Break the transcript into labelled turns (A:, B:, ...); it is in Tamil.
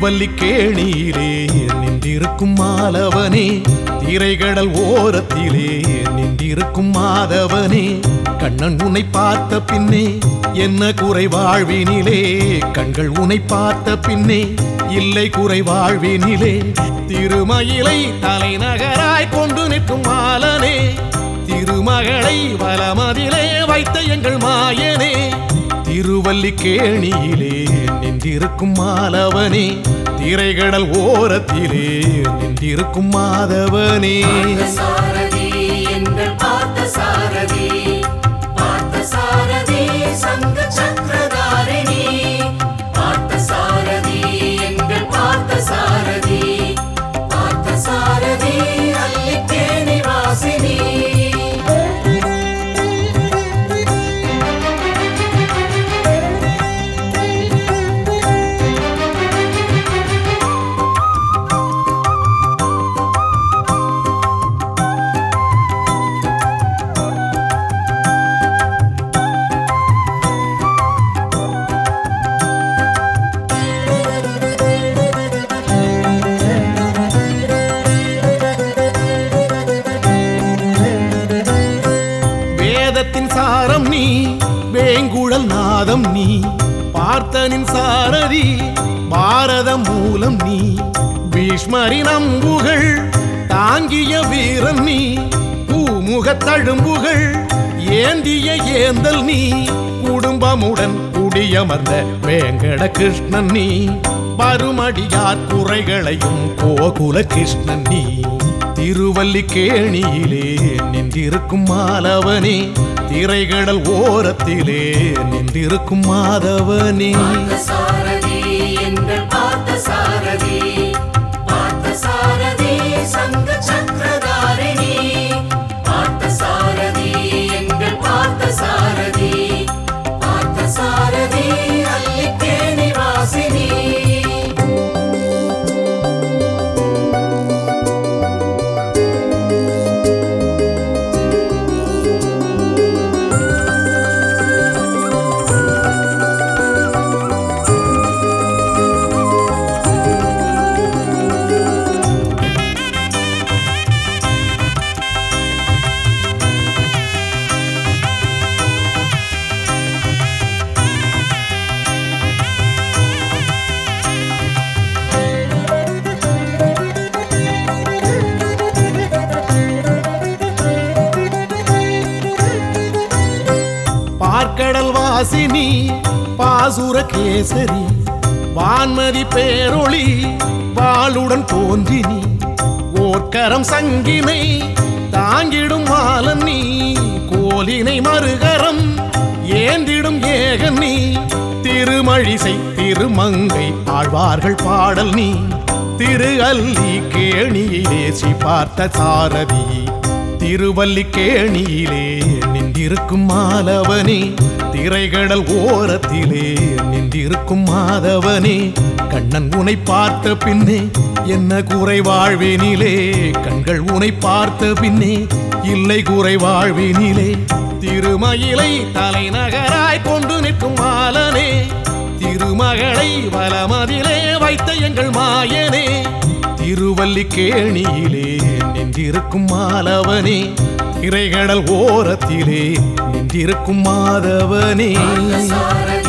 A: திருவல்லிக்கேணியிலே நின்றிருக்கும் மாலவனே, திரைகடல் ஓரத்திலே நின்றிருக்கும் மாதவனே, கண்ணன் உன்னை பார்த்த பின்னே என்ன குறை வாழ்வினிலே, கண்கள் உன்னை பார்த்த பின்னே இல்லை குறை வாழ்வினிலே, திருமயிலை தலைநகராய் கொண்டு நிற்கும் மாலனே, திருமகளை வலமதிலே வைத்த எங்கள் மாயனே, திருவல்லிக்கேணியிலே நின்றிருக்கும் மாலவனே, திரைகடல் ஓரத்திலே நின்றிருக்கும் மாதவனே.
B: பார்த்தசாரதி எங்கள் பார்த்தசாரதி, பார்த்தசாரதி சங்க சக்கரதாரிணி, பார்த்தசாரதி எங்கள் பார்த்தசாரதி, பார்த்தசாரதி அல்லிக்கேணி வாசினி.
A: சாரம் நீ வேங்குழல் நாதம் நீ, பார்த்தனின் சாரதி பாரதம் மூலம் நீ, பீஷ்மரின் அம்புகள் தாங்கிய வீரன் நீ, பூமுகத் தழும்புகள் ஏந்திய ஏந்தல் நீ, குடும்பமுடன் குடியமர்ந்த வேங்கட கிருஷ்ணன் நீ, பருமடியார் குறைகளையும் கோகுல கிருஷ்ணன் நீ, திருவல்லிக்கேணியிலே நின்றிருக்கும் மாலவனே, திரைகடல் ஓரத்திலே நின்றிருக்கும் மாதவனே.
B: பார்த்தசாரதி எங்கள் பார்த்தசாரதி, பார்த்தசாரதி சங்க சக்கரதாரிணி, பார்த்தசாரதி எங்கள் பார்த்தசாரதி, பார்த்தசாரதி அல்லிக்கேணி வாசினி.
A: பார்க்கடல் வாசினி பாசுர கேசரி, வான்மதி பேரொளி வாளுடன் தோன்றினி, ஓர்கரம் சங்கினை தாங்கிடும் மாலன் நீ, கோலினை மறுகரம் ஏந்திடும் ஏகன் நீ, திருமழிசை திருமங்கை ஆழ்வார்கள் பாடல் நீ, திரு அல்லி கேணியிலே ஸ்ரீ பார்த்த சாரதி, திருவல்லிக்கேணியிலே நின்றிருக்கும் மாலவனே, திரைகடல் ஓரத்திலே நின்றிருக்கும் மாதவனே, கண்ணன் உன்னை பார்த்த பின்னே என்ன குறை வாழ்வினிலே, கண்கள் உன்னை பார்த்த பின்னே இல்லை குறை வாழ்வினிலே, திருமயிலை தலைநகராய் கொண்டு நிற்கும் மாலனே, திருமகளை வலமதிலே வைத்த எங்கள் மாயனே, திருவல்லிக்கேணியிலே நின்றிருக்கும் மாலவனே, திரைகடல் ஓரத்திலே நின்றிருக்கும் மாதவனே.